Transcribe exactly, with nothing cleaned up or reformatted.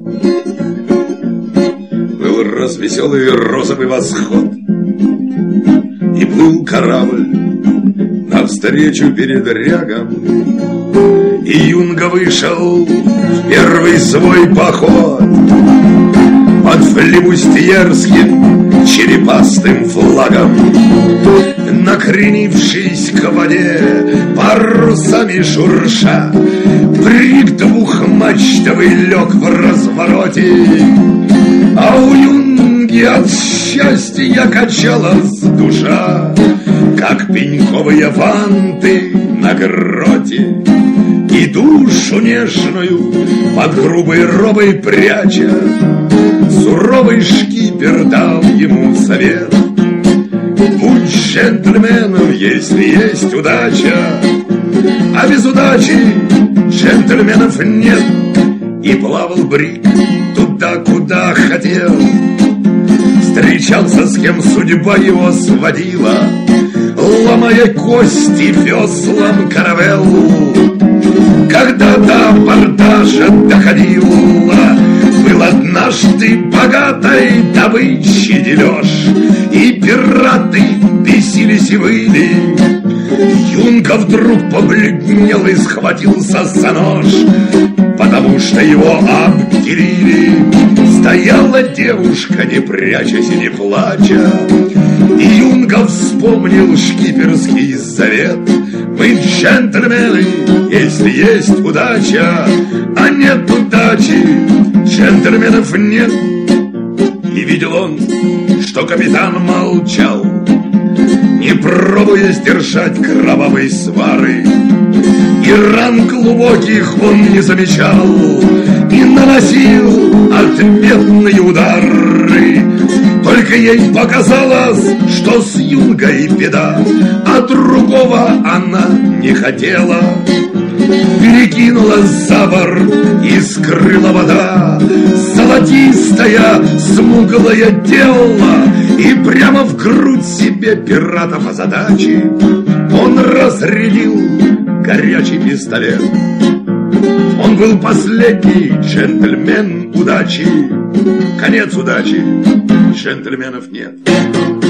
Был развеселый розовый восход, и плыл корабль навстречу передрягам. И Юнга вышел в первый свой поход под флибустьерским черепастым флагом. Накренившись к воде, парусами шурша, брик двухмачтовый лег в развороте. А у Юнги от счастья качалась душа, как пеньковые ванты на гроте. И душу нежную под грубой робой пряча, суровый шкипер дал ему совет: будь джентльменом, если есть удача, а без удачи джентльменов нет. И плавал брик туда, куда хотел, встречался с кем судьба его сводила, ломая кости веслом каравеллу. Когда до абордажа доходила, был однажды богатой добычи дележ, и пираты бесились и выли. Юнга вдруг побледнел и схватился за нож, потому что его обделили. Стояла девушка, не прячась и не плача, и Юнга вспомнил шкиперский завет: мы джентльмены, если есть удача, а нет удачи, джентльменов нет. И видел он, что капитан молчал, не пробуя сдержать кровавой свары, и ран глубоких он не замечал, и наносил ответные удары. Только ей показалось, что с Юнгой беда, а другого она не хотела. Перекинула за борт и скрыла вода золотистая смуглое тело, и прямо в грудь себе пирата по задаче он разрядил горячий пистолет. Он был последний джентльмен удачи. Конец удачи, джентльменов нет.